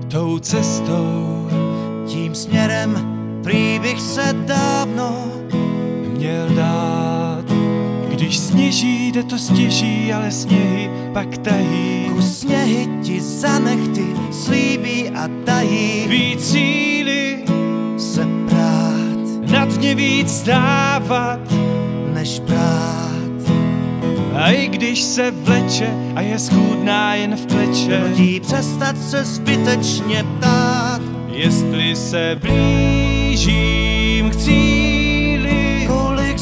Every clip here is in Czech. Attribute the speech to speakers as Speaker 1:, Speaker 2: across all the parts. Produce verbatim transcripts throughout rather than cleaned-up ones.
Speaker 1: tou cestou.
Speaker 2: Tím směrem prý bych se dávno
Speaker 1: měl dát. Když sněží, jde to stěží, ale sněhy pak tají.
Speaker 2: Kus sněhy ti za nechty slíbí a dají.
Speaker 1: Víc síly
Speaker 2: se prát,
Speaker 1: nad ně víc stávat,
Speaker 2: než brát.
Speaker 1: A i když se vleče a je schůdná jen v pleče,
Speaker 2: Nutí přestat se zbytečně ptát,
Speaker 1: jestli se blížím k cíli,
Speaker 2: kolik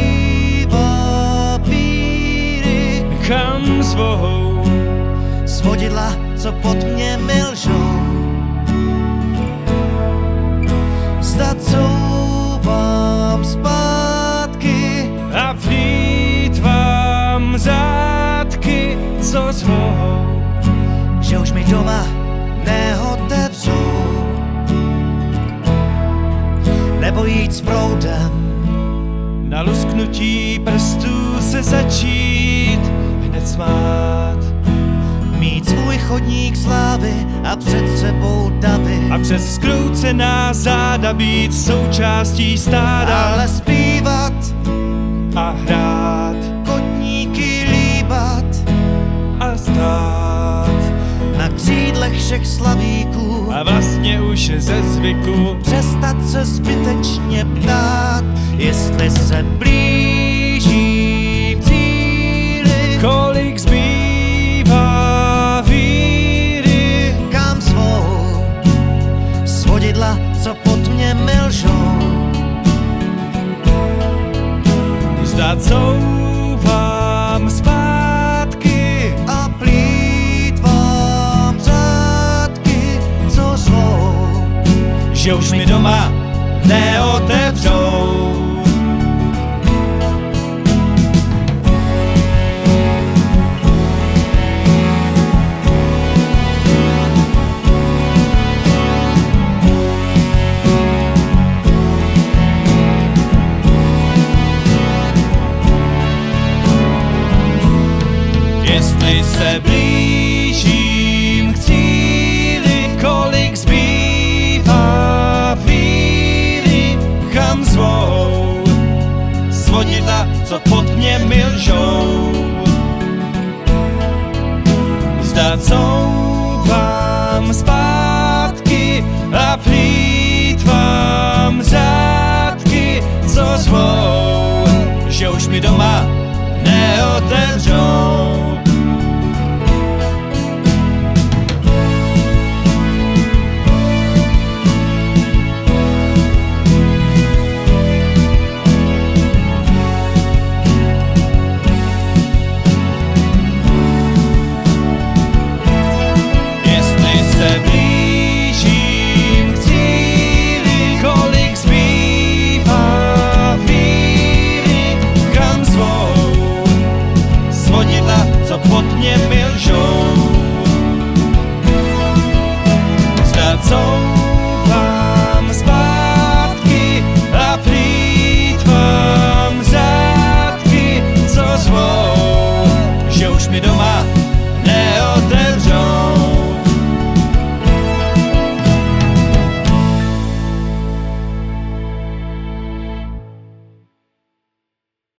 Speaker 2: zbývá víry.
Speaker 1: kam zvou
Speaker 2: Svodidla, co pod mě milžou, zda couvám zpátky
Speaker 1: a plýtvám zátky, co zvou,
Speaker 2: že už mi doma neotevřou. Nebo jít s proudem,
Speaker 1: na lusknutí prstů se začít hned smát.
Speaker 2: mít svůj chodník slávy a před sebou davy.
Speaker 1: A přes zkroucená záda být součástí stáda,
Speaker 2: Ale zpívat,
Speaker 1: a hrát
Speaker 2: kotníky líbat
Speaker 1: a stát.
Speaker 2: na křídlech všech slavíků.
Speaker 1: A vlastně už ze zvyku
Speaker 2: Přestat se zbytečně ptát, jestli se blížím cíli,
Speaker 1: kolik zbývá víry,
Speaker 2: kam svou svodidla, co pod mě milžou.
Speaker 1: zda couvám zpátky
Speaker 2: A plýtvám řádky, co zvou,
Speaker 1: že už mi doma neotevřou. Jestli se blížím k cíli, kolik zbývá víry, kam zvou svodidla, co pod mě milžou.